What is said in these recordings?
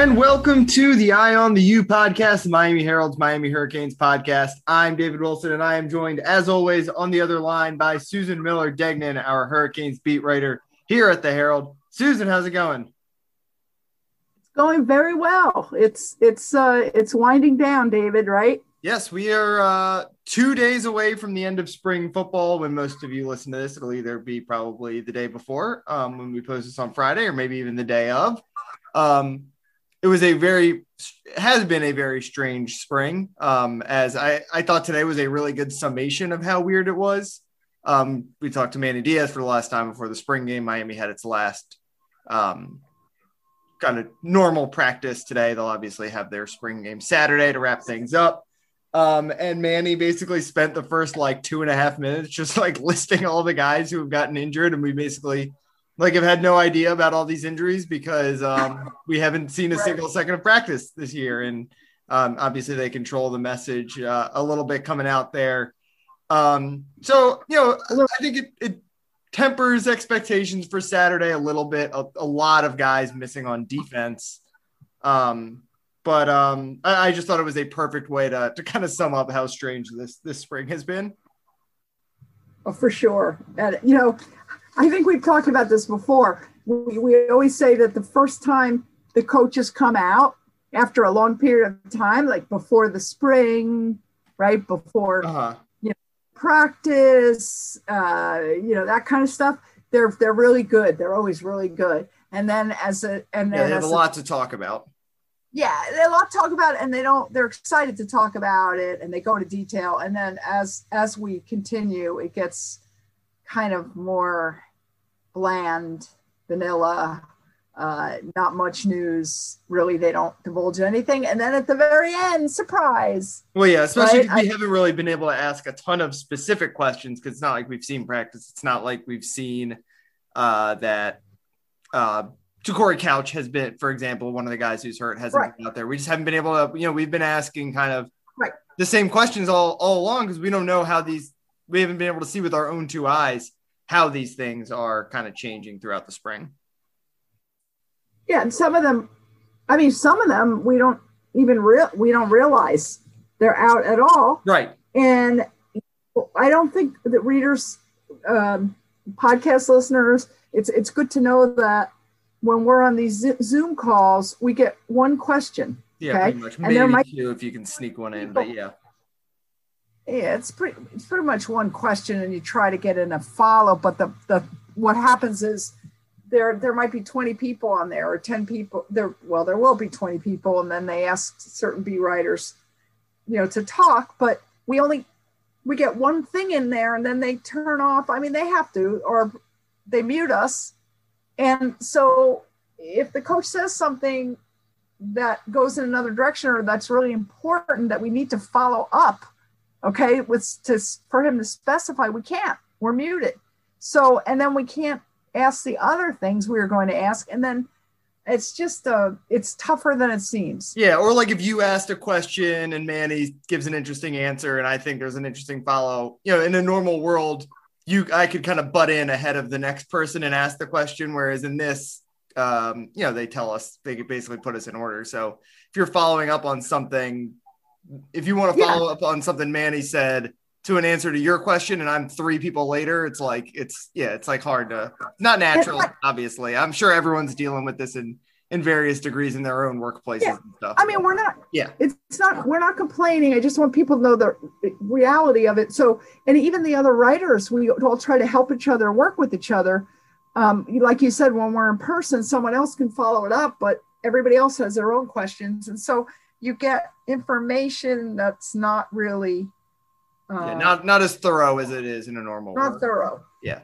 And welcome to the Eye on the U podcast, the Miami Herald's Miami Hurricanes podcast. I'm David Wilson, and I am joined, as always, on the other line by Susan Miller-Degnan, our Hurricanes beat writer here at the Herald. Susan, how's it going? It's going very well. It's winding down, David, right? Yes, we are 2 days away from the end of spring football. When most of you listen to this, it'll either be probably the day before when we post this on Friday, or maybe even the day of. It has been a very strange spring. As I thought today was a really good summation of how weird it was. We talked to Manny Diaz for the last time before the spring game. Miami had its last kind of normal practice today. They'll obviously have their spring game Saturday to wrap things up. And Manny basically spent the first 2.5 minutes just listing all the guys who have gotten injured. And we basically have had no idea about all these injuries because we haven't seen a single second of practice this year. And obviously they control the message a little bit coming out there. I think it tempers expectations for Saturday a little bit. A lot of guys missing on defense. But I just thought it was a perfect way to kind of sum up how strange this spring has been. Oh, for sure. And, I think we've talked about this before. We always say that the first time the coaches come out after a long period of time, like before the spring, right? Before practice, that kind of stuff, they're really good. They're always really good. And then they have a lot to talk about. Yeah, they have a lot to talk about, and they're excited to talk about it, and they go into detail. And then as we continue, it gets kind of more bland, vanilla, not much news. Really, they don't divulge anything. And then at the very end, surprise. Well, yeah, especially because we haven't really been able to ask a ton of specific questions because it's not like we've seen practice. It's not like we've seen that Corey Couch has been, for example, one of the guys who's hurt hasn't been out there. We just haven't been able to, we've been asking kind of the same questions all along because we don't know we haven't been able to see with our own two eyes how these things are kind of changing throughout the spring. Yeah. And some of them we don't realize they're out at all. Right. And I don't think that readers, podcast listeners, it's good to know that when we're on these Zoom calls, we get one question. Yeah, okay? Pretty much. Maybe two if you can sneak one in, but yeah. Yeah, it's pretty much one question, and you try to get in a follow. But the what happens is there might be 20 people on there or 10 people. There will be 20 people, and then they ask certain B writers, to talk. But we get one thing in there, and then they turn off. I mean, they have to, or they mute us. And so if the coach says something that goes in another direction or that's really important that we need to follow up, okay, for him to specify, we can't. We're muted. So, and then we can't ask the other things we were going to ask. And then it's just, it's tougher than it seems. Yeah, or if you asked a question and Manny gives an interesting answer and I think there's an interesting follow, in a normal world, I could kind of butt in ahead of the next person and ask the question. Whereas in this, they tell us, they could basically put us in order. So if you're following up on something, if you want to follow up on something Manny said to an answer to your question, and I'm 3 people later, it's hard to, not natural, obviously. I'm sure everyone's dealing with this in various degrees in their own workplaces and stuff. I mean, we're not complaining. I just want people to know the reality of it. So, and even the other writers, we all try to help each other, work with each other. Like you said, when we're in person, someone else can follow it up, but everybody else has their own questions. And so you get information that's not really not as thorough as it is in a normal not thorough. Yeah.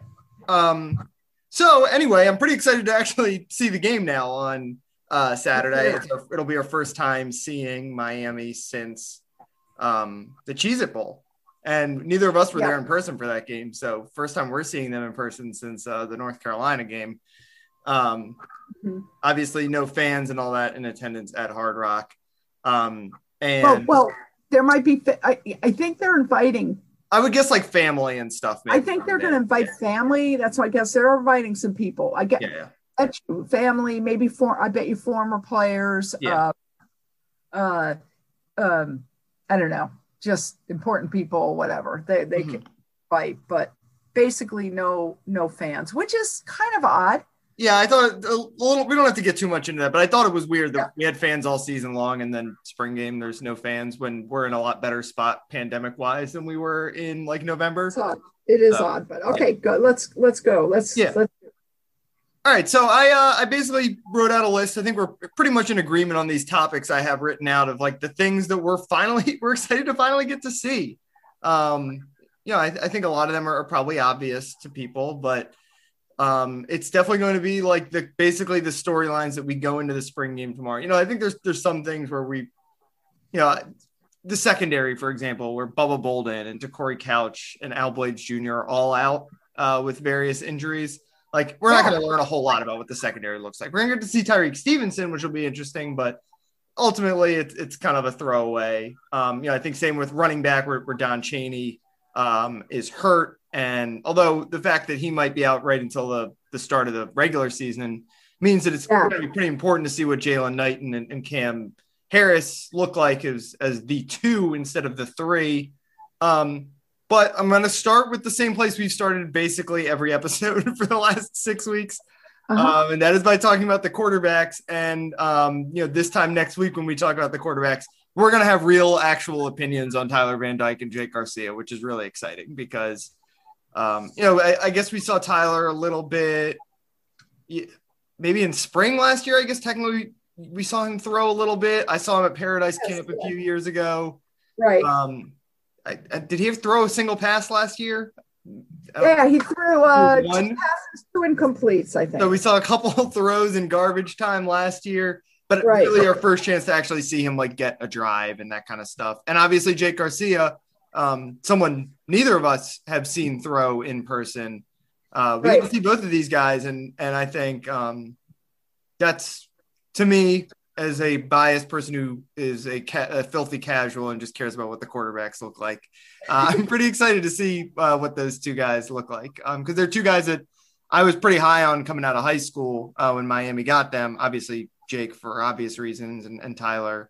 So anyway, I'm pretty excited to actually see the game now on Saturday. It'll be our first time seeing Miami since the Cheez-It Bowl, and neither of us were there in person for that game. So first time we're seeing them in person since the North Carolina game. Obviously no fans and all that in attendance at Hard Rock. Well, there might be, I think they're inviting. I would guess family and stuff. I think they're going to invite family. That's why I guess they're inviting some people. That's true. Family, maybe I bet you former players. Yeah. Uh, I don't know, just important people, whatever. They can fight, but basically no fans, which is kind of odd. Yeah, I thought a little. We don't have to get too much into that, but I thought it was weird that we had fans all season long, and then spring game there's no fans when we're in a lot better spot pandemic wise than we were in like November. It is odd, but okay, good. Let's go. Let's. All right, so I basically wrote out a list. I think we're pretty much in agreement on these topics I have written out of like the things that we're excited to finally get to see. I think a lot of them are probably obvious to people, but it's definitely going to be like basically the storylines that we go into the spring game tomorrow. I think there's some things where the secondary, for example, where Bubba Bolden and DeCorey Couch and Al Blades Jr. are all out with various injuries. Like, we're not going to learn a whole lot about what the secondary looks like. We're going to get to see Tyreek Stevenson, which will be interesting, but ultimately it's kind of a throwaway. I think same with running back where Don Chaney is hurt. And although the fact that he might be out right until the start of the regular season means that it's going to be pretty important to see what Jalen Knighton and Cam Harris look like as the 2 instead of the 3. But I'm going to start with the same place we've started basically every episode for the last 6 weeks. And that is by talking about the quarterbacks. And, this time next week, when we talk about the quarterbacks, we're going to have real actual opinions on Tyler Van Dyke and Jake Garcia, which is really exciting because, I guess we saw Tyler a little bit, maybe in spring last year. I guess technically we saw him throw a little bit. I saw him at Paradise Camp a few years ago. Right. Did he throw a single pass last year? Yeah, he threw 2 passes, 2 incompletes, I think. So we saw a couple of throws in garbage time last year, but really our first chance to actually see him like get a drive and that kind of stuff. And obviously Jake Garcia, someone neither of us have seen throw in person. We get to see both of these guys, and I think that's, to me, as a biased person who is a filthy casual and just cares about what the quarterbacks look like, I'm pretty excited to see what those 2 guys look like. Because they're 2 guys that I was pretty high on coming out of high school when Miami got them. Obviously, Jake for obvious reasons, and Tyler.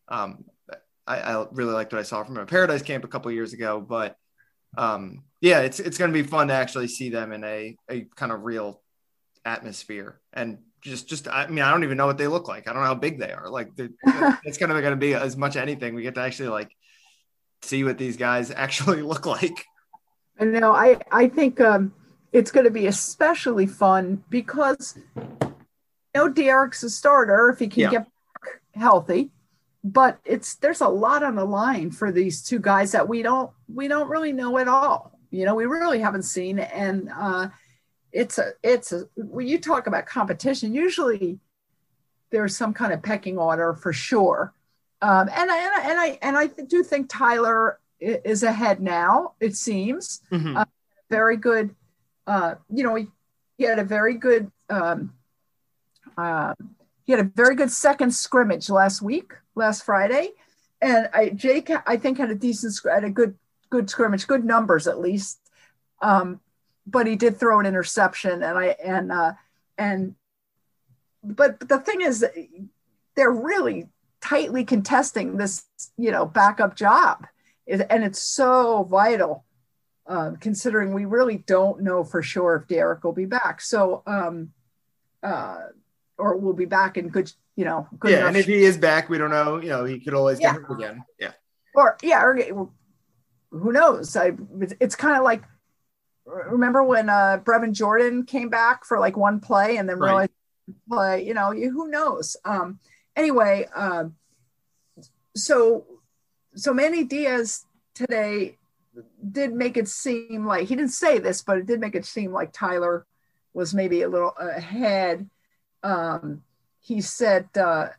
I really liked what I saw from a Paradise Camp a couple of years ago. But it's going to be fun to actually see them in a kind of real atmosphere. And I don't even know what they look like. I don't know how big they are. Like, it's kind of going to be as much anything. We get to actually like see what these guys actually look like. I know. I think it's going to be especially fun because Derek's a starter if he can get back healthy, but there's a lot on the line for these 2 guys that we don't really know at all. We really haven't seen, and when you talk about competition, usually there's some kind of pecking order for sure. And I do think Tyler is ahead now. It seems very good. He had a very good. He had a very good second scrimmage last Friday, and Jake I think had a good scrimmage, good numbers at least. But he did throw an interception, but the thing is, they're really tightly contesting this, backup job, and it's so vital, considering we really don't know for sure if Derek will be back. So, or will be back in good, good. Yeah, and if he is back, we don't know. He could always get hurt again. Yeah. Or who knows? It's kind of like. Remember when Brevin Jordan came back for like one play and then realized play, who knows? Anyway, so Manny Diaz today did make it seem like, he didn't say this, but it did make it seem like Tyler was maybe a little ahead. He said that,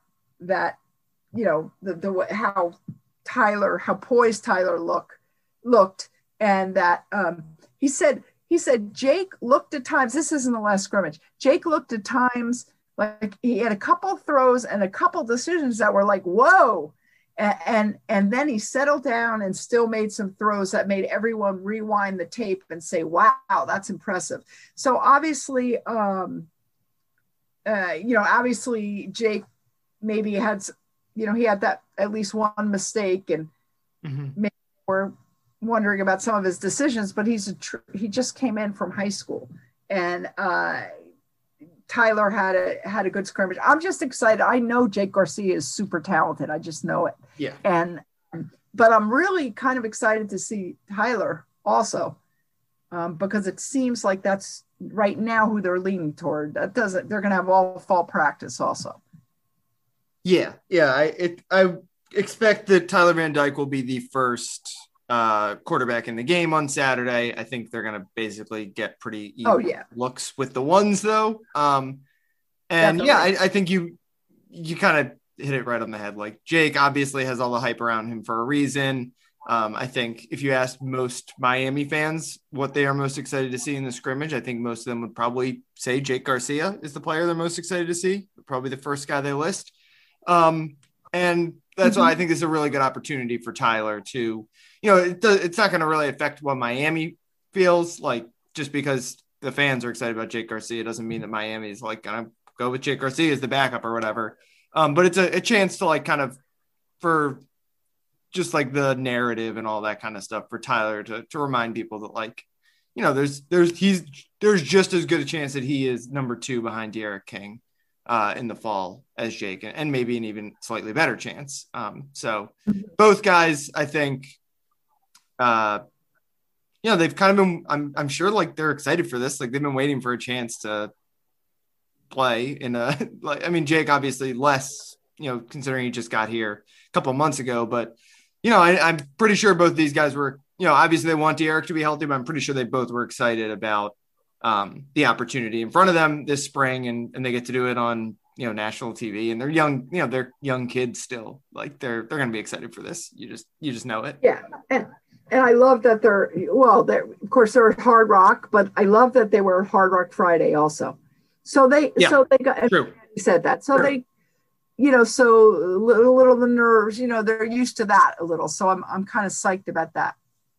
how poised Tyler looked, and that he said Jake looked at times, this isn't the last scrimmage, Jake looked at times like he had a couple throws and a couple decisions that were like, whoa. And then he settled down and still made some throws that made everyone rewind the tape and say, wow, that's impressive. So obviously Obviously Jake maybe had, he had that at least one mistake, and maybe we're wondering about some of his decisions, but he just came in from high school, and Tyler had a good scrimmage. I'm just excited. I know Jake Garcia is super talented. I just know it. Yeah. But I'm really kind of excited to see Tyler also, because it seems like that's right now who they're leaning toward. They're going to have all fall practice also. Yeah. I expect that Tyler Van Dyke will be the first quarterback in the game on Saturday. I think they're going to basically get pretty even looks with the ones though. I think you kind of hit it right on the head. Like Jake obviously has all the hype around him for a reason. I think if you ask most Miami fans what they are most excited to see in the scrimmage, I think most of them would probably say Jake Garcia is the player they're most excited to see, probably the first guy they list. And that's why I think this is a really good opportunity for Tyler to, it's not going to really affect what Miami feels like. Just because the fans are excited about Jake Garcia doesn't mean that Miami is like going to go with Jake Garcia as the backup or whatever. But it's a chance to like kind of for just like the narrative and all that kind of stuff for Tyler to remind people that like, there's just as good a chance that he is number 2 behind D'Eriq King in the fall as Jake, and maybe an even slightly better chance. So both guys, I think, they've kind of been, I'm sure like they're excited for this. Like they've been waiting for a chance to play in a, Jake obviously less, considering he just got here a couple of months ago, but I'm pretty sure both these guys were, obviously they want D'Eriq to be healthy, but I'm pretty sure they both were excited about the opportunity in front of them this spring, and they get to do it on, national TV, and they're young, they're young kids still. Like they're going to be excited for this. You just know it. Yeah. And I love that they're of course they're at Hard Rock, but I love that they were at Hard Rock Friday also. So they got, true. He said that. So true. They, so a little the nerves, they're used to that a little. So I'm kind of psyched about that.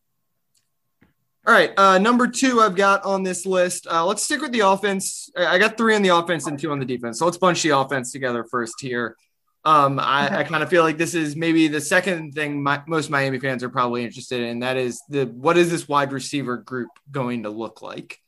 All right. Number 2 I've got on this list. Let's stick with the offense. I got 3 on the offense and 2 on the defense. So let's bunch the offense together first here. I kind of feel like this is maybe the second thing most Miami fans are probably interested in. That is what is this wide receiver group going to look like?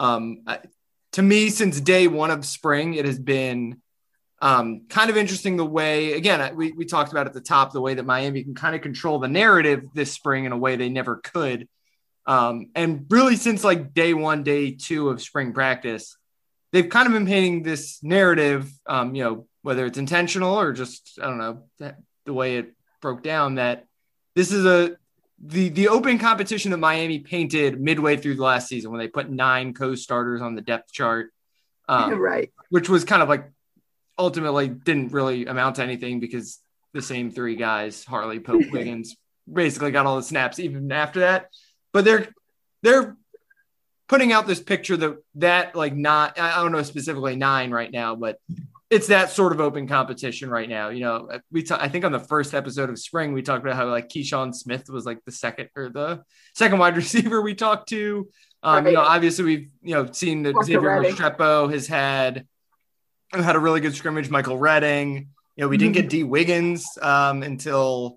To me, since day one of spring, it has been kind of interesting the way, again, we talked about at the top, the way that Miami can kind of control the narrative this spring in a way they never could. And really since like day 1, day 2 of spring practice, they've kind of been painting this narrative, whether it's intentional or just, I don't know, the way it broke down, that this is the open competition that Miami painted midway through the last season when they put 9 co-starters on the depth chart, right, which was kind of like ultimately didn't really amount to anything because the same 3 guys, Harley, Pope, Wiggins, basically got all the snaps even after that. But they're putting out this picture that like not, I don't know specifically 9 right now, but it's that sort of open competition right now. I think on the first episode of spring, we talked about how like Keyshawn Smith was like the second wide receiver we talked to. Right. Obviously we've seen that Xavier Restrepo has had a really good scrimmage. Michael Redding, we didn't get D Wiggins until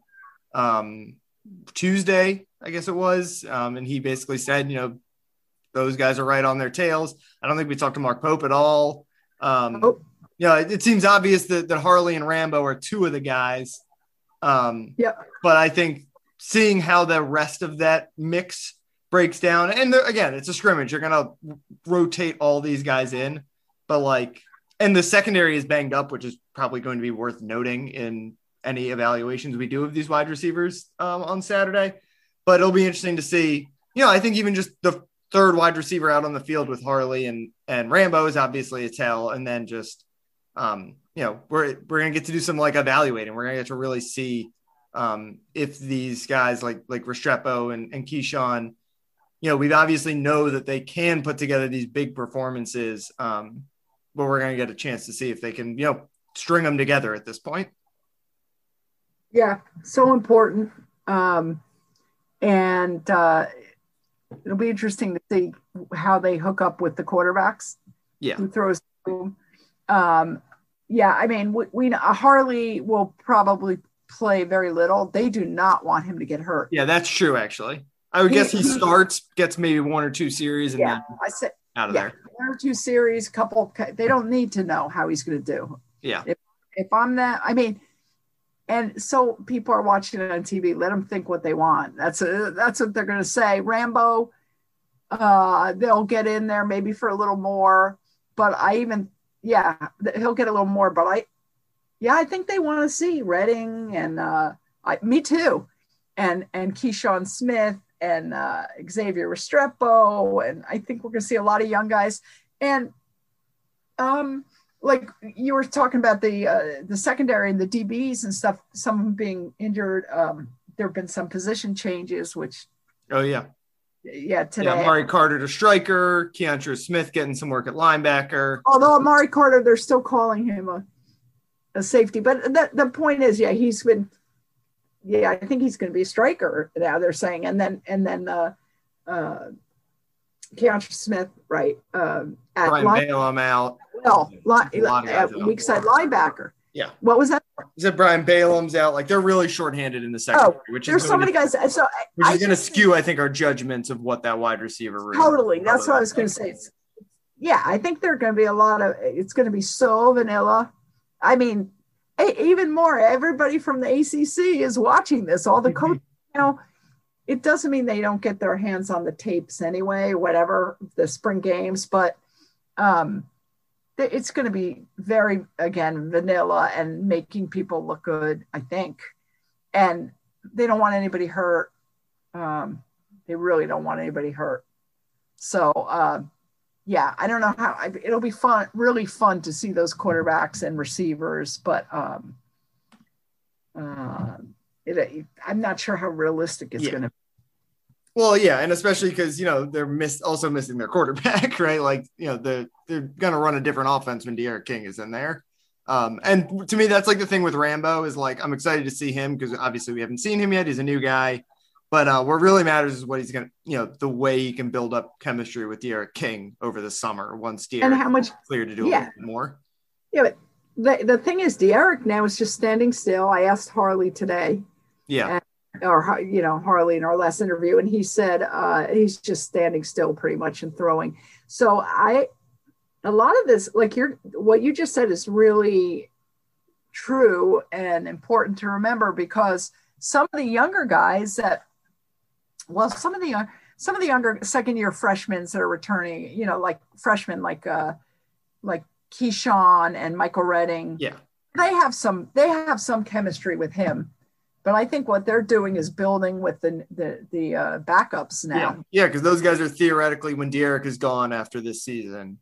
Tuesday, I guess it was. And he basically said, those guys are right on their tails. I don't think we talked to Mark Pope at all. It seems obvious that Harley and Rambo are 2 of the guys. But I think seeing how the rest of that mix breaks down, and again, it's a scrimmage. You're going to rotate all these guys in, but and the secondary is banged up, which is probably going to be worth noting in any evaluations we do of these wide receivers on Saturday. But it'll be interesting to see, I think even just the 3rd wide receiver out on the field with Harley and Rambo is obviously a tell. And then just, we're going to get to do some evaluating. We're going to get to really see if these guys like Restrepo and Keyshawn, we obviously know that they can put together these big performances, but we're going to get a chance to see if they can, string them together at this point. Yeah, so important. And it'll be interesting to see how they hook up with the quarterbacks. Yeah. Who throws to them. Yeah, I mean, we Harley will probably play very little. They do not want him to get hurt. Yeah, that's true. Actually, I would guess he starts, gets maybe 1 or 2 series, and then I said out of there. 1 or 2 series, couple. They don't need to know how he's going to do. Yeah. If I'm that, I mean, and so people are watching it on TV. Let them think what they want. That's what they're going to say. Rambo, they'll get in there maybe for a little more, but he'll get a little more. But I think they want to see Redding and me too, and Keyshawn Smith and Xavier Restrepo, and I think we're going to see a lot of young guys. And like you were talking about the secondary and the DBs and stuff, some of them being injured. There have been some position changes, which today. Yeah, Amari Carter to striker, Keontra Smith getting some work at linebacker. Although Amari Carter, they're still calling him a safety. But the point is, he's been. Yeah, I think he's going to be a striker now. They're saying, and then Keontra Smith, right? Brian Balaam out. Well, weak side linebacker. Yeah. What was that? Is it Brian Balaam's out? Like they're really shorthanded in the secondary, which there's so many guys. So which is going to skew, I think, our judgments of what that wide receiver room. Totally. That's what I was going to say. I think there are going to be it's going to be so vanilla. I mean, even more, everybody from the ACC is watching this. All the coaches, it doesn't mean they don't get their hands on the tapes anyway, whatever, the spring games, but it's going to be very, again, vanilla and making people look good, I think. And they don't want anybody hurt. They really don't want anybody hurt. So, I don't know how it'll be fun, really fun to see those quarterbacks and receivers, but I'm not sure how realistic it's going to be. Well, yeah, and especially because they're also missing their quarterback, right? Like they're going to run a different offense when D'Eriq King is in there. And to me, that's like the thing with Rambo is like I'm excited to see him because obviously we haven't seen him yet. He's a new guy, but what really matters is what he's going to, the way he can build up chemistry with D'Eriq King over the summer once D'Eriq and how much clear to do a little bit more. Yeah, but the thing is, D'Eriq now is just standing still. I asked Harley today. Yeah. Harley in our last interview, and he said he's just standing still pretty much and throwing. So a lot of this, like what you just said is really true and important to remember because some of the younger guys some of the younger second year freshmen that are returning, like freshmen like Keyshawn and Michael Redding. Yeah. They have some chemistry with him. But I think what they're doing is building with the backups now. Yeah, because those guys are theoretically when D'Eriq is gone after this season,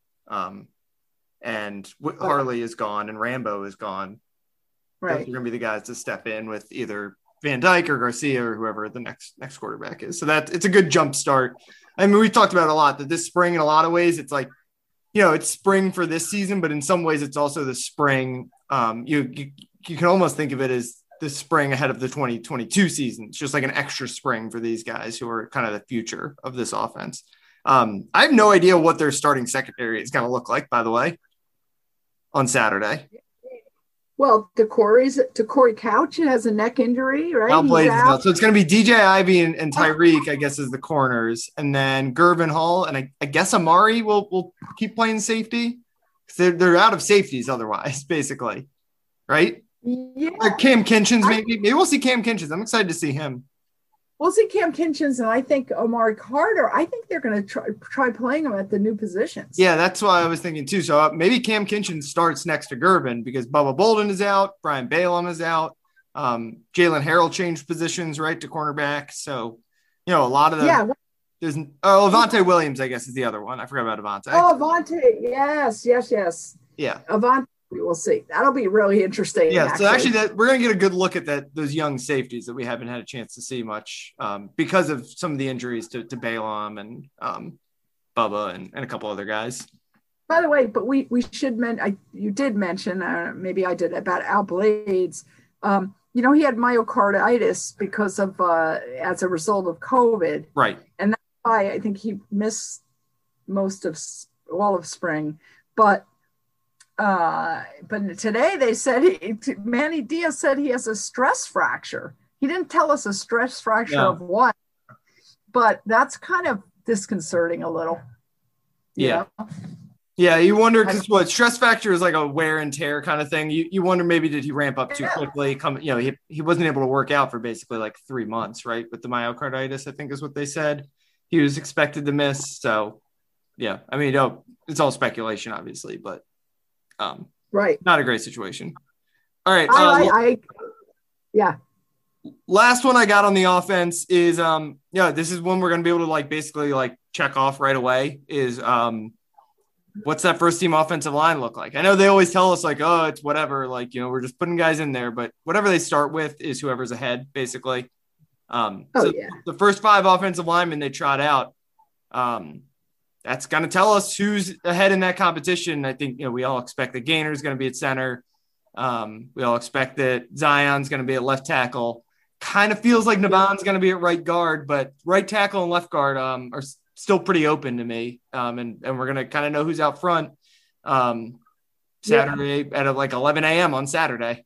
and Harley is gone and Rambo is gone. Right, those are going to be the guys to step in with either Van Dyke or Garcia or whoever the next quarterback is. So that it's a good jump start. I mean, we talked about it a lot that this spring, in a lot of ways, it's like it's spring for this season, but in some ways, it's also the spring. You can almost think of it as the spring ahead of the 2022 season. It's just like an extra spring for these guys who are kind of the future of this offense. I have no idea what their starting secondary is going to look like, by the way, on Saturday. Well, Corey Couch has a neck injury, right? So it's going to be DJ Ivy and Tyreek, I guess, as the corners. And then Gervin Hall and I guess Amari will keep playing safety. They're out of safeties otherwise, basically. Right? Yeah. Like Cam Kinchins, maybe we'll see Cam Kinchins. I'm excited to see him. We'll see Cam Kinchins, and I think Amari Carter. I think they're going to try playing him at the new positions. Yeah, that's what I was thinking too. So maybe Cam Kinchins starts next to Gervin because Bubba Bolden is out, Brian Balaam is out, Jalen Harrell changed positions right to cornerback. So a lot of them. There's Avante Williams, I guess, is the other one. I forgot about Avante. Oh, Avante, yes. Yeah, Avante. We'll see. That'll be really interesting. Yeah, so actually we're going to get a good look at those young safeties that we haven't had a chance to see much because of some of the injuries to Balaam and Bubba and a couple other guys. By the way, but we should mention, you did mention, maybe I did, about Al Blades. He had myocarditis because of, as a result of COVID. Right. And that's why I think he missed all of spring. But But today they said Manny Diaz said he has a stress fracture. He didn't tell us a stress fracture of what, but that's kind of disconcerting a little. Yeah. Yeah, you wonder because what stress factor is like a wear and tear kind of thing. You wonder maybe did he ramp up too quickly? He wasn't able to work out for basically like 3 months, right? With the myocarditis, I think is what they said. He was expected to miss. So, yeah, I mean, it's all speculation, obviously, but right, not a great situation. All right, yeah. Last one I got on the offense is this is one we're going to be able to like basically like check off right away is what's that first team offensive line look like? I know they always tell us like, oh, it's whatever, like, we're just putting guys in there, but whatever they start with is whoever's ahead basically. The first 5 offensive linemen they trot out, that's going to tell us who's ahead in that competition. I think, we all expect that Gainer's going to be at center. We all expect that Zion's going to be at left tackle. Kind of feels like Navon's going to be at right guard, but right tackle and left guard are still pretty open to me. And we're going to kind of know who's out front Saturday at like 11 a.m. on Saturday.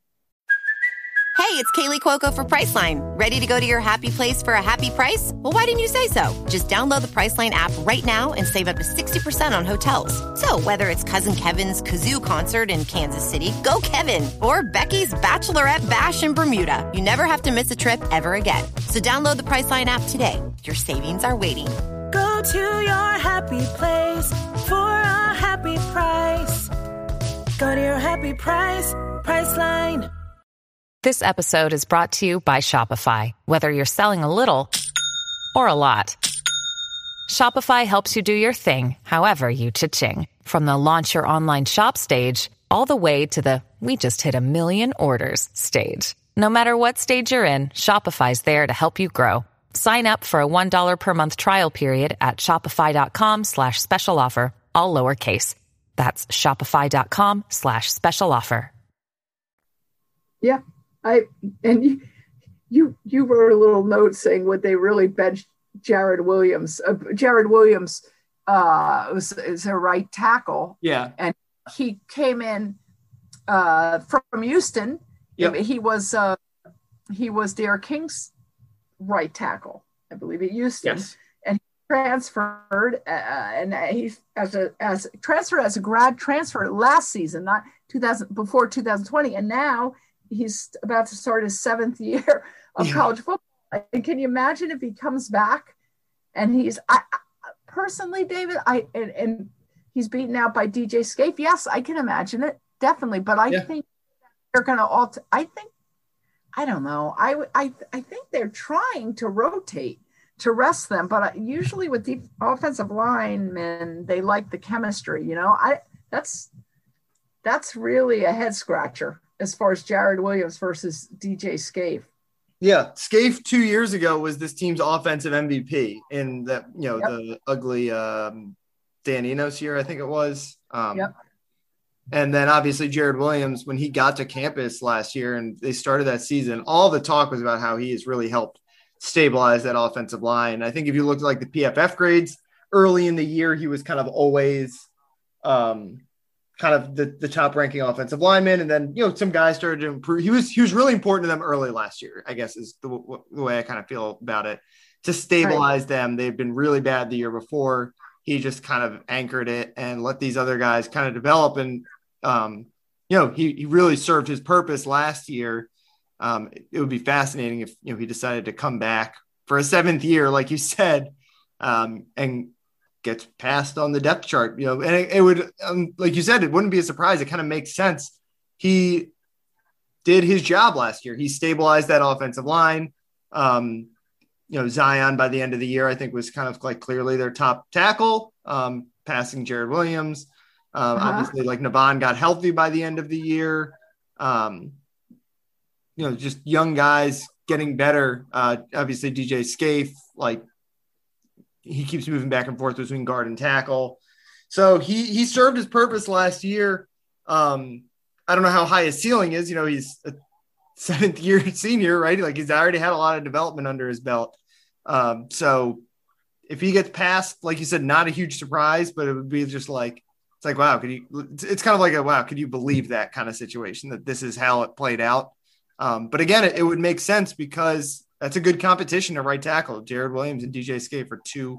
Hey, it's Kaylee Cuoco for Priceline. Ready to go to your happy place for a happy price? Well, why didn't you say so? Just download the Priceline app right now and save up to 60% on hotels. So whether it's Cousin Kevin's Kazoo concert in Kansas City, go Kevin, or Becky's Bachelorette Bash in Bermuda, you never have to miss a trip ever again. So download the Priceline app today. Your savings are waiting. Go to your happy place for a happy price. Go to your happy price, Priceline. This episode is brought to you by Shopify. Whether you're selling a little or a lot, Shopify helps you do your thing, however you cha-ching. From the launch your online shop stage, all the way to the we just hit 1 million orders stage. No matter what stage you're in, Shopify's there to help you grow. Sign up for a $1 per month trial period at shopify.com/special offer, all lowercase. That's shopify.com/special offer. Yeah. You wrote a little note saying would they really bench Jared Williams? Jared Williams is a right tackle. Yeah, and he came in from Houston. Yep. He was Derek King's right tackle, I believe, at Houston. Yes. And he transferred, and he transferred as a grad transfer last season, not before 2020, and now he's about to start his 7th year of college football. And can you imagine if he comes back and I personally, David, and he's beaten out by DJ Scaife? Yes, I can imagine it, definitely. But I think they're going to I don't know. I think they're trying to rotate to rest them, but usually with the offensive linemen, they like the chemistry. That's really a head scratcher as far as Jared Williams versus DJ Scaife. Yeah, Scaife 2 years ago was this team's offensive MVP in that, the ugly Dan Enos year, I think it was. And then obviously Jared Williams, when he got to campus last year and they started that season, all the talk was about how he has really helped stabilize that offensive line. I think if you looked at like the PFF grades early in the year, he was kind of always kind of the top ranking offensive lineman. And then, some guys started to improve. He was really important to them early last year, I guess is the way I kind of feel about it, to stabilize them. They've been really bad the year before. He just kind of anchored it and let these other guys kind of develop. And, he really served his purpose last year. It would be fascinating if, he decided to come back for a 7th year, like you said, and gets passed on the depth chart, and it would, like you said, it wouldn't be a surprise. It kind of makes sense. He did his job last year. He stabilized that offensive line. Zion by the end of the year, I think was kind of like clearly their top tackle, passing Jared Williams. Obviously like Navon got healthy by the end of the year. Just young guys getting better. Obviously DJ Scaife, like, he keeps moving back and forth between guard and tackle. So he served his purpose last year. I don't know how high his ceiling is. He's a 7th year senior, right? Like he's already had a lot of development under his belt. So if he gets past, like you said, not a huge surprise, but it would be just like, It's like, wow, it's kind of like wow, could you believe that kind of situation, that this is how it played out? But again, it would make sense because that's a good competition to right tackle. Jared Williams and DJ Skate for two,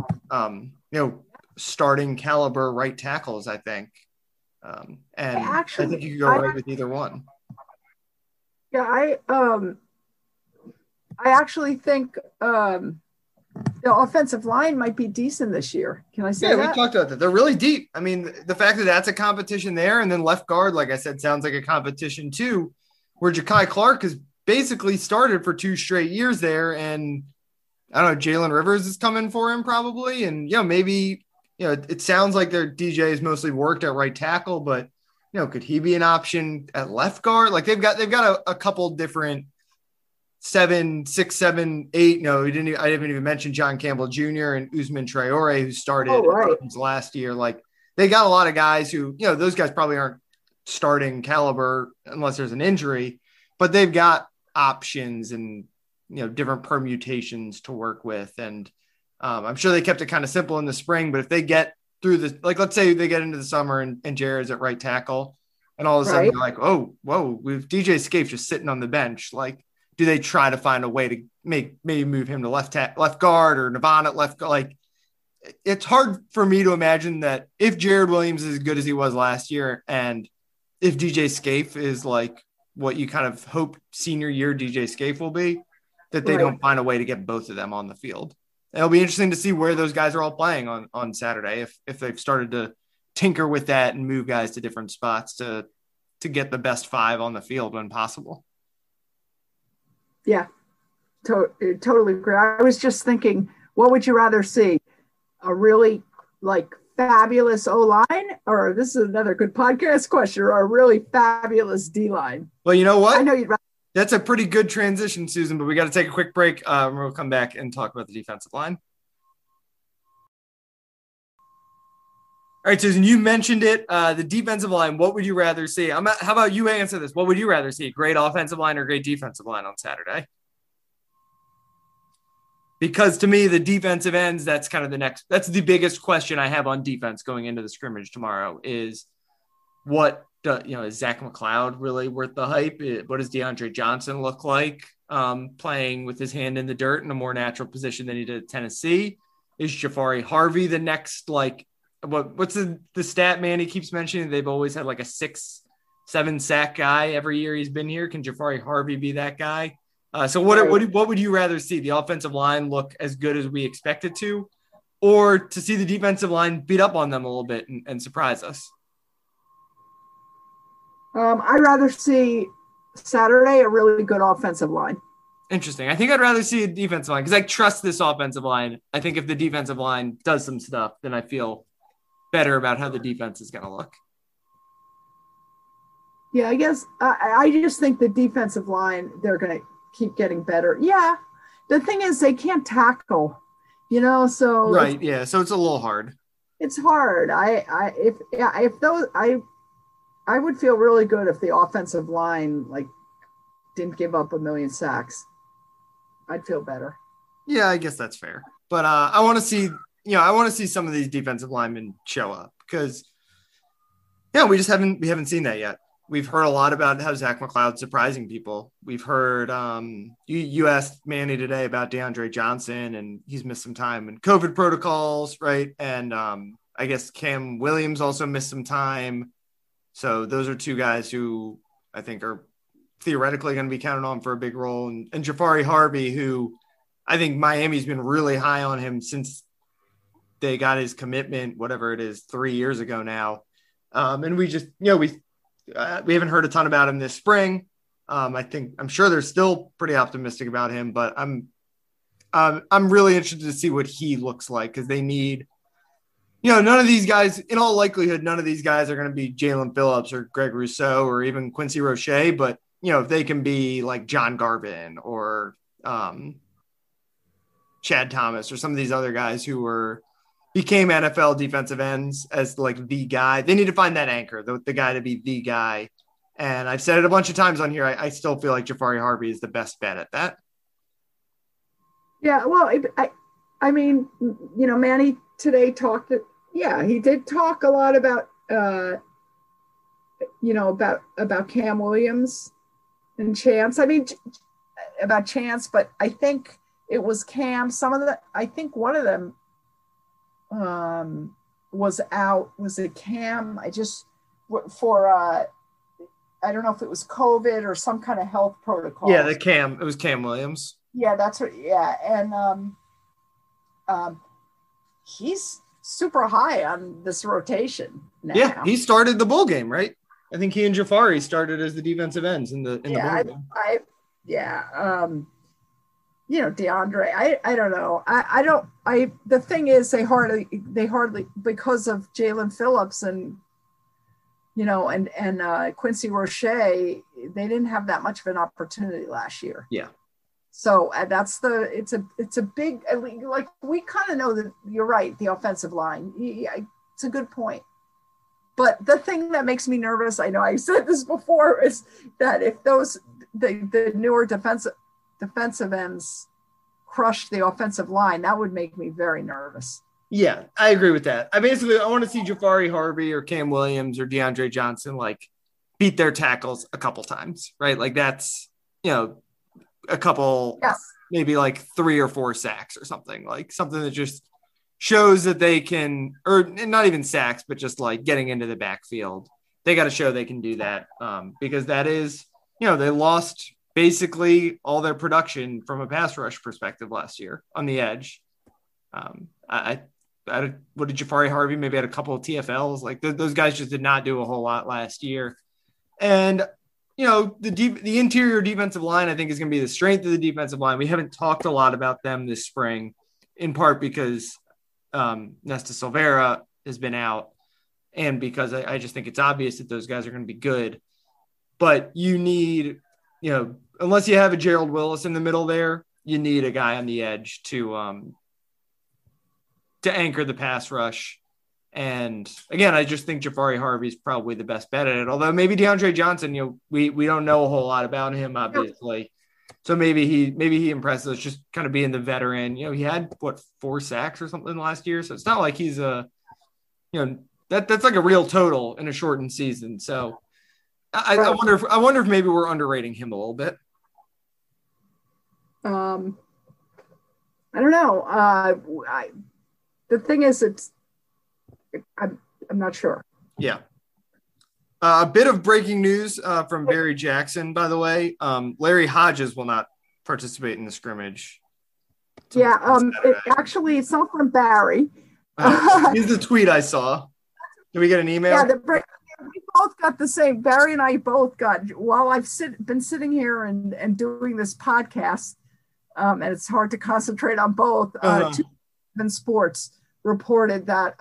starting caliber right tackles, I think. And I think you could go right with either one. Yeah, I actually think the offensive line might be decent this year. Can I say that? Yeah, we talked about that. They're really deep. I mean, the fact that that's a competition there, and then left guard, like I said, sounds like a competition too, where Ja'Kai Clark has basically started for 2 straight years there. And I don't know, Jalen Rivers is coming for him probably. And, maybe, it sounds like their DJ is mostly worked at right tackle, but, could he be an option at left guard? Like they've got a couple different 7, 6, 7, 8. No, I didn't even mention John Campbell Jr. and Usman Traore, who started last year. Like they got a lot of guys who, those guys probably aren't starting caliber unless there's an injury, but they've got options and, different permutations to work with. And I'm sure they kept it kind of simple in the spring, but if they get through this, like, let's say they get into the summer and Jared's at right tackle and all of a sudden you're like, oh, whoa, we've DJ Scaife just sitting on the bench. Like, do they try to find a way to maybe move him to left guard or Navon at left guard? Like, it's hard for me to imagine that if Jared Williams is as good as he was last year, and if DJ Scaife is like what you kind of hope senior year DJ Scaife will be, that they don't find a way to get both of them on the field. It'll be interesting to see where those guys are all playing on Saturday, if they've started to tinker with that and move guys to different spots to get the best 5 on the field when possible. Yeah, totally agree. I was just thinking, what would you rather see? A really fabulous O-line, or this is another good podcast question, or a really fabulous D-line? Well, you know what? I know you'd rather. That's a pretty good transition, Susan, but we got to take a quick break. We'll come back and talk about the defensive line. All right, Susan, you mentioned it. The defensive line, what would you rather see? How about you answer this? What would you rather see? Great offensive line or great defensive line on Saturday? Because to me, the defensive ends, that's kind of that's the biggest question I have on defense going into the scrimmage tomorrow is is Zach McLeod really worth the hype? What does DeAndre Johnson look like playing with his hand in the dirt in a more natural position than he did at Tennessee? Is Jafari Harvey the next, what's the stat man he keeps mentioning? They've always had a 6-7 sack guy every year he's been here. Can Jafari Harvey be that guy? So what would you rather see? The offensive line look as good as we expect it to, or to see the defensive line beat up on them a little bit and surprise us? I'd rather see Saturday a really good offensive line. Interesting. I think I'd rather see a defensive line because I trust this offensive line. I think if the defensive line does some stuff, then I feel better about how the defense is going to look. Yeah, I guess I just think the defensive line, they're going to keep getting better. Yeah. The thing is they can't tackle, so. Right. Yeah. So it's a little hard. It's hard. I would feel really good if the offensive line didn't give up a million sacks. I'd feel better. Yeah, I guess that's fair. But I want to see some of these defensive linemen show up because we haven't seen that yet. We've heard a lot about how Zach McLeod's surprising people. We've heard you asked Manny today about DeAndre Johnson, and he's missed some time in COVID protocols, right? And I guess Cam Williams also missed some time. So those are 2 guys who I think are theoretically going to be counted on for a big role. And Jafari Harvey, who I think Miami's been really high on him since they got his commitment, whatever it is, 3 years ago now. And we just, we haven't heard a ton about him this spring. I'm sure they're still pretty optimistic about him, but I'm really interested to see what he looks like because they need, none of these guys, in all likelihood, none of these guys are going to be Jalen Phillips or Greg Rousseau or even Quincy Roche. But, if they can be like John Garvin or Chad Thomas or some of these other guys who became NFL defensive ends as the guy, they need to find that anchor, the guy to be the guy. And I've said it a bunch of times on here. I still feel like Jafari Harvey is the best bet at that. Yeah. Well, I mean, Manny today he did talk a lot about about Cam Williams and Chance. I mean, about Chance, but I think it was Cam. I think one of them was out. Was it Cam? I don't know if it was COVID or some kind of health protocol. Yeah, it was Cam Williams. Yeah, that's what. Yeah, and he's super high on this rotation now. Yeah, he started the bowl game, right? I think he and Jafari started as the defensive ends in the bowl game. DeAndre, I don't know. The thing is they hardly because of Jalen Phillips and Quincy Roche, they didn't have that much of an opportunity last year. Yeah. So it's a big, like, we kind of know that you're right. The offensive line, it's a good point. But the thing that makes me nervous, I know I said this before, is that if the newer defensive ends crush the offensive line, that would make me very nervous. Yeah, I agree with that. I want to see Jafari Harvey or Cam Williams or DeAndre Johnson beat their tackles a couple times, right? Like that's, a couple, yes, maybe 3 or 4 sacks or something, like something that just shows that they can, or not even sacks, but just getting into the backfield. They got to show they can do that because that is, they lost basically all their production from a pass rush perspective last year on the edge. What did Jafari Harvey maybe had a couple of TFLs? Those guys just did not do a whole lot last year. And, the interior defensive line, I think, is going to be the strength of the defensive line. We haven't talked a lot about them this spring, in part because Nesta Silvera has been out and because I just think it's obvious that those guys are going to be good. But you need, unless you have a Gerald Willis in the middle there, you need a guy on the edge to anchor the pass rush. And again, I just think Jafari Harvey is probably the best bet at it. Although maybe DeAndre Johnson, we don't know a whole lot about him, obviously. So maybe he impresses us just kind of being the veteran. He had 4 sacks or something last year. So it's not like he's that's like a real total in a shortened season. So I wonder if maybe we're underrating him a little bit. I don't know. The thing is, I'm not sure. Yeah. A bit of breaking news from Barry Jackson, by the way. Larry Hodges will not participate in the scrimmage. It's not from Barry. Here's the tweet I saw. Did we get an email? Yeah, we both got the same. Barry and I both got, while I've been sitting here and doing this podcast, and it's hard to concentrate on both, 2 Sports reported that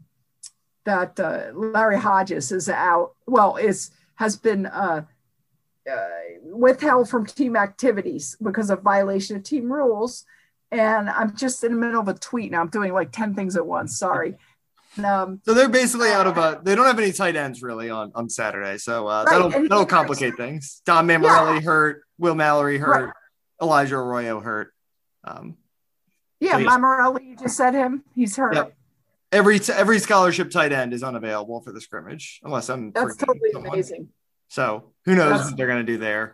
Larry Hodges is out. Well, has been withheld from team activities because of violation of team rules. And I'm just in the middle of a tweet now. I'm doing 10 things at once. Sorry. So they're basically out of they don't have any tight ends really on Saturday. So that'll complicate things. Don Mammarelli hurt, Will Mallory hurt, Elijah Arroyo hurt. Mammarelli, you just said him. He's hurt. Yep. Every scholarship tight end is unavailable for the scrimmage, unless that's totally someone. Amazing. So who knows what they're going to do there?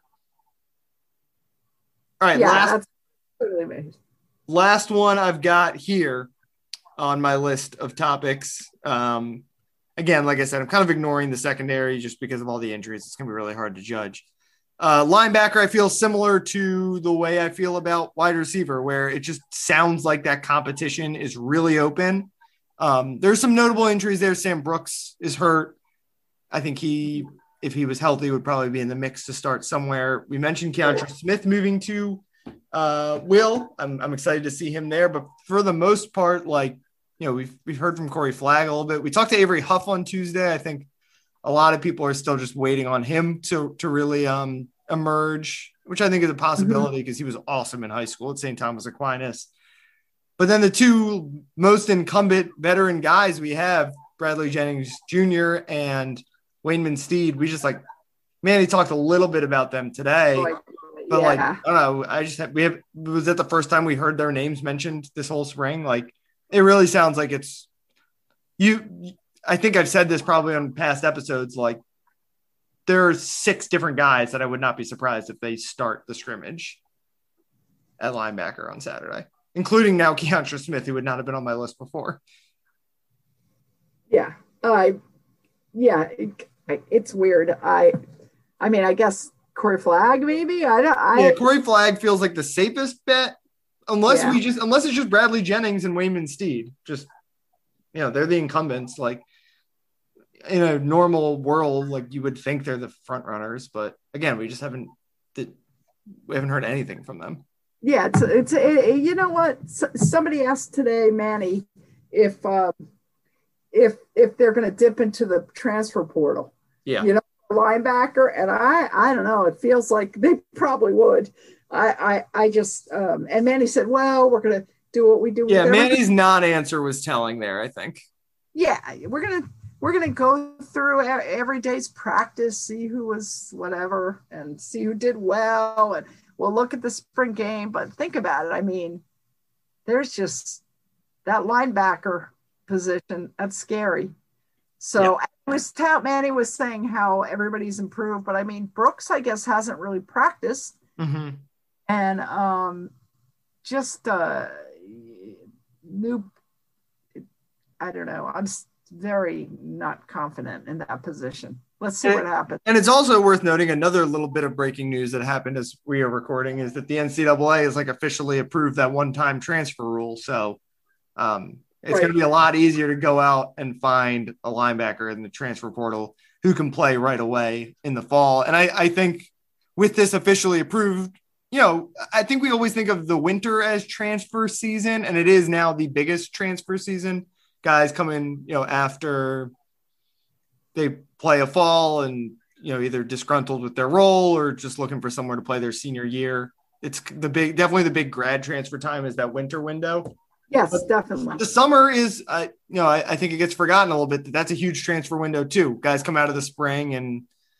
All right, that's totally amazing. Last one I've got here on my list of topics. Again, like I said, I'm kind of ignoring the secondary just because of all the injuries. It's going to be really hard to judge. Linebacker, I feel similar to the way I feel about wide receiver, where it just sounds like that competition is really open. There's some notable injuries there. Sam Brooks is hurt. I think if he was healthy, would probably be in the mix to start somewhere. We mentioned Keontra Smith moving to Will. I'm excited to see him there, but for the most part, we've heard from Corey Flagg a little bit. We talked to Avery Huff on Tuesday. I think a lot of people are still just waiting on him to really emerge, which I think is a possibility because he was awesome in high school at St. Thomas Aquinas. But then the 2 most incumbent veteran guys we have, Bradley Jennings Jr. and Wayman Steed, we just he talked a little bit about them today. But I don't know. Was that the first time we heard their names mentioned this whole spring? It really sounds like it's you. I think I've said this probably on past episodes, like there are 6 different guys that I would not be surprised if they start the scrimmage at linebacker on Saturday, including now Keontra Smith, who would not have been on my list before. Yeah. It's weird. I mean, I guess Corey Flagg, maybe. Corey Flagg feels like the safest bet, unless it's just Bradley Jennings and Wayman Steed. Just, they're the incumbents. Like in a normal world, like you would think they're the front runners, but again, we haven't heard anything from them. Yeah, it's you know what? Somebody asked today, Manny, if they're going to dip into the transfer portal. Yeah. Linebacker, and I don't know. It feels like they probably would. I just and Manny said, "Well, we're going to do what we do." Yeah, Manny's non-answer was telling there, I think. Yeah, we're gonna go through every day's practice, see who was whatever, and see who did well, and we'll look at the spring game. But think about it. I mean, there's just that linebacker position that's scary. So Manny was saying how everybody's improved, but I mean, Brooks, I guess, hasn't really practiced. Mm-hmm. And just new, I don't know. I'm very not confident in that position. Let's see what happens. And it's also worth noting another little bit of breaking news that happened as we are recording is that the NCAA has officially approved that one-time transfer rule. So it's going to be a lot easier to go out and find a linebacker in the transfer portal who can play right away in the fall. And I think with this officially approved, I think we always think of the winter as transfer season, and it is now the biggest transfer season. Guys come in, after they play a fall and, either disgruntled with their role or just looking for somewhere to play their senior year. It's definitely the big grad transfer time is that winter window. Yes, but definitely. The summer is, I think it gets forgotten a little bit. That's a huge transfer window too. Guys come out of the spring and,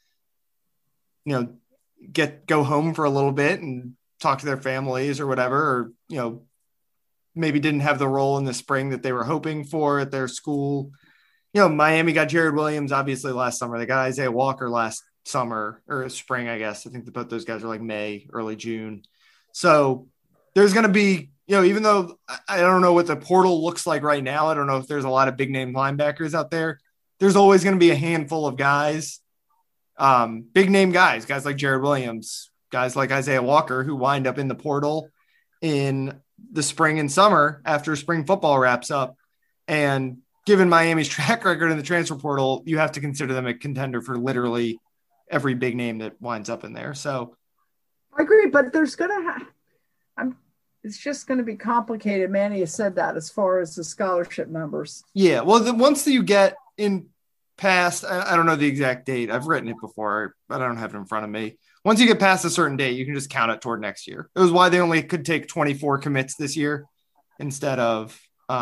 go home for a little bit and talk to their families or whatever, or, maybe didn't have the role in the spring that they were hoping for at their school. Miami got Jared Williams, obviously last summer. They got Isaiah Walker last summer or spring, I guess. I think both those guys are May, early June. So there's going to be, even though I don't know what the portal looks like right now, I don't know if there's a lot of big name linebackers out there. There's always going to be a handful of guys, big name guys like Jared Williams, guys like Isaiah Walker, who wind up in the portal in the spring and summer after spring football wraps up. And given Miami's track record in the transfer portal, you have to consider them a contender for literally every big name that winds up in there. So I agree, but there's going to it's just going to be complicated. Manny has said that as far as the scholarship numbers. Yeah. Well, once you get in past, I don't know the exact date. I've written it before, but I don't have it in front of me. Once you get past a certain date, you can just count it toward next year. It was why they only could take 24 commits this year instead of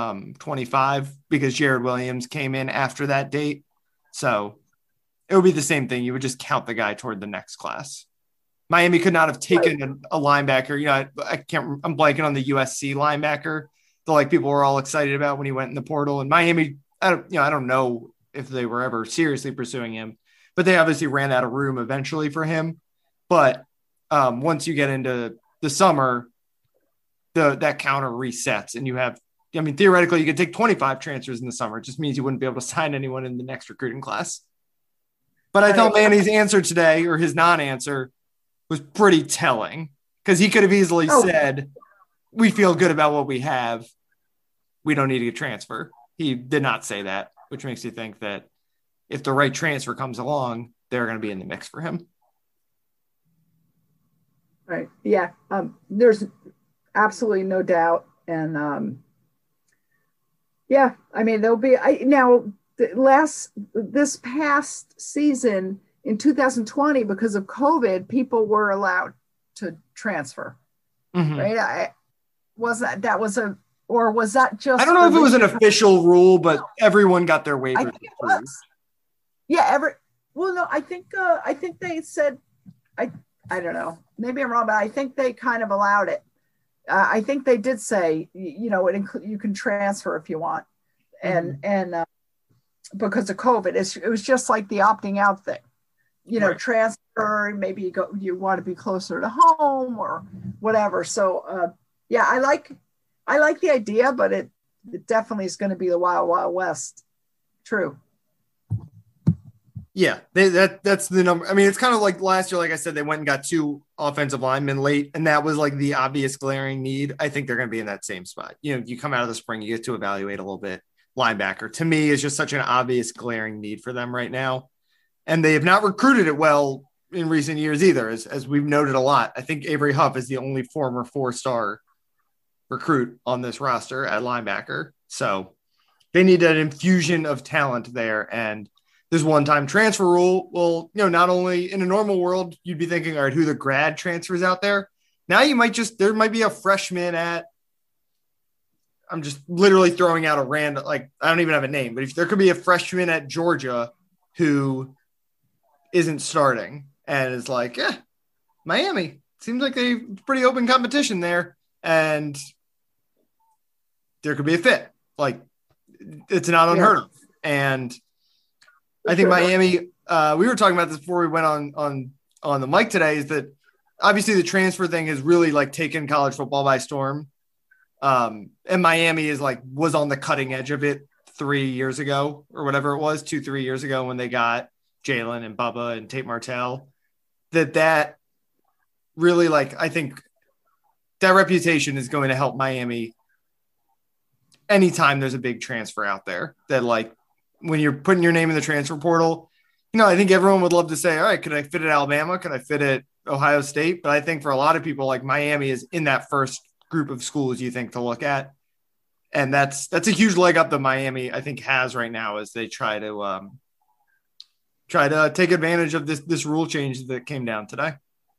25, because Jared Williams came in after that date. So it would be the same thing. You would just count the guy toward the next class. Miami could not have taken a linebacker. I'm blanking on the USC linebacker that people were all excited about when he went in the portal. And Miami, I don't know if they were ever seriously pursuing him, but they obviously ran out of room eventually for him. But once you get into the summer, that counter resets and you have, theoretically you could take 25 transfers in the summer. It just means you wouldn't be able to sign anyone in the next recruiting class. But I thought Manny's answer today, or his non-answer, was pretty telling, because he could have easily said, we feel good about what we have. We don't need to get transfer. He did not say that, which makes you think that if the right transfer comes along, they're going to be in the mix for him. Right. Yeah. There's absolutely no doubt. And there'll be, this past season in 2020, because of COVID, people were allowed to transfer. Mm-hmm. Right. Was that just, I don't know if it was an official rule, but everyone got their waivers. I think it was. Yeah. I think they said, I don't know, maybe I'm wrong, but I think they kind of allowed it. I think they did say, you can transfer if you want. And because of COVID. It was just like the opting out thing, Right. transfer, maybe you want to be closer to home or whatever. So yeah, I like the idea, but it definitely is going to be the wild, wild west. True. Yeah, that's the number. I mean, it's kind of like last year, like I said, they went and got 2 offensive linemen late, and that was like the obvious glaring need. I think they're going to be in that same spot. You come out of the spring, you get to evaluate a little bit. Linebacker, to me, is just such an obvious glaring need for them right now. And they have not recruited it well in recent years either, as we've noted a lot. I think Avery Huff is the only former 4-star recruit on this roster at linebacker. So they need an infusion of talent there. And this one-time transfer rule, well, not only in a normal world, you'd be thinking, all right, who the grad transfers out there? Now there might be a freshman at, I'm just literally throwing out a random, I don't even have a name, but if there could be a freshman at Georgia who isn't starting and is like, Miami seems like a pretty open competition there. And there could be a fit. It's not unheard of. And I think Miami, we were talking about this before we went on the mic today, is that obviously the transfer thing has really taken college football by storm. And Miami was on the cutting edge of it 3 years ago or whatever it was, 2-3 years ago when they got Jalen and Bubba and Tate Martell. That really I think that reputation is going to help Miami anytime there's a big transfer out there. That when you're putting your name in the transfer portal, I think everyone would love to say, all right, could I fit at Alabama? Could I fit at Ohio State? But I think for a lot of people, Miami is in that first group of schools you think to look at. And that's a huge leg up that Miami, I think, has right now as they try to take advantage of this rule change that came down today.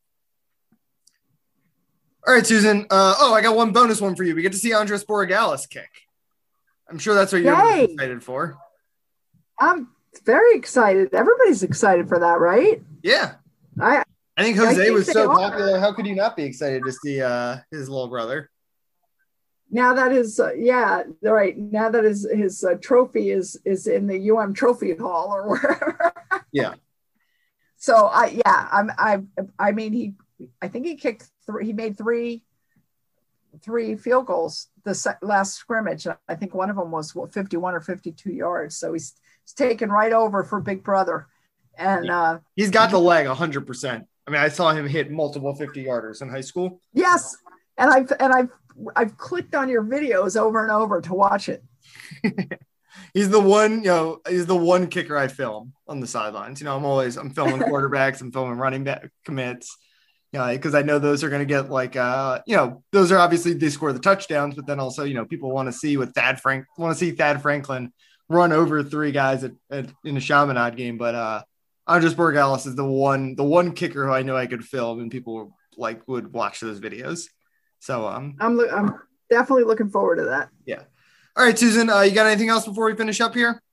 All right, Susan. I got one bonus one for you. We get to see Andres Borregales kick. I'm sure that's what you're really excited for. I'm very excited. Everybody's excited for that, right? Yeah. I think Jose was so popular. How could you not be excited to see his little brother? Now that is, right. Now that his trophy is in the UM Trophy Hall or wherever. Yeah. So I think he kicked he made three field goals the last scrimmage. I think one of them was 51 or 52 yards. So he's taken right over for Big Brother, and he's got the leg 100%. I mean, I saw him hit multiple 50-yarders in high school. Yes, and I've clicked on your videos over and over to watch it. He's the one kicker I film on the sidelines. I'm filming quarterbacks, I'm filming running back commits. Because I know those are going to get those are obviously they score the touchdowns, but then also people want to see Thad Franklin run over 3 guys in a Chaminade game. But Andres Borregales is the one kicker who I know I could film and people would watch those videos. So I'm definitely looking forward to that. Yeah. All right, Susan, you got anything else before we finish up here?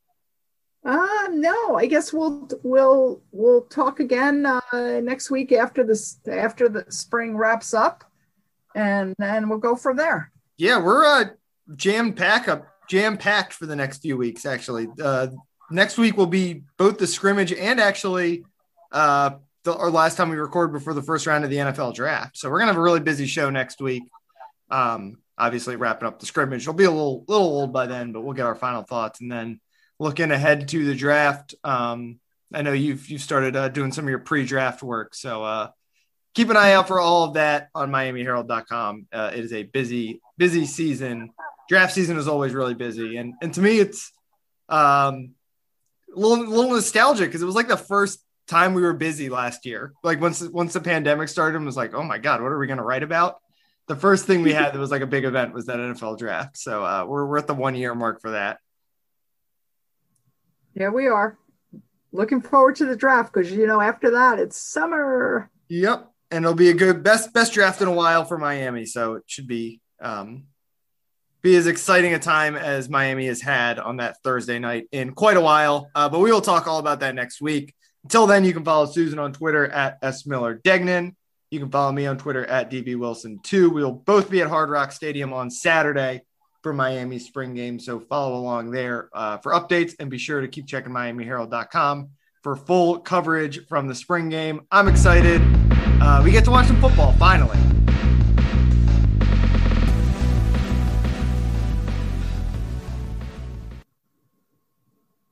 No, I guess we'll talk again next week after the spring wraps up, and then we'll go from there. Yeah, we're jam-packed for the next few weeks, actually. Next week will be both the scrimmage and actually our last time we recorded before the first round of the NFL draft. So we're going to have a really busy show next week. Obviously wrapping up the scrimmage. It'll be a little old by then, but we'll get our final thoughts. And then looking ahead to the draft, I know you've started doing some of your pre-draft work. So keep an eye out for all of that on MiamiHerald.com. It is a busy season. Draft season is always really busy. And to me, it's a little nostalgic because it was the first time we were busy last year. Once the pandemic started, it was oh my God, what are we going to write about? The first thing we had that was a big event was that NFL draft. So we're at the 1 year mark for that. Yeah, we are looking forward to the draft because, after that it's summer. Yep. And it'll be a good best draft in a while for Miami. So it should be as exciting a time as Miami has had on that Thursday night in quite a while. But we will talk all about that next week. Until then, you can follow Susan on Twitter at @SMillerDegnan. You can follow me on Twitter at DBWilson2. We will both be at Hard Rock Stadium on Saturday for Miami's spring game. So follow along there for updates, and be sure to keep checking MiamiHerald.com for full coverage from the spring game. I'm excited. We get to watch some football finally.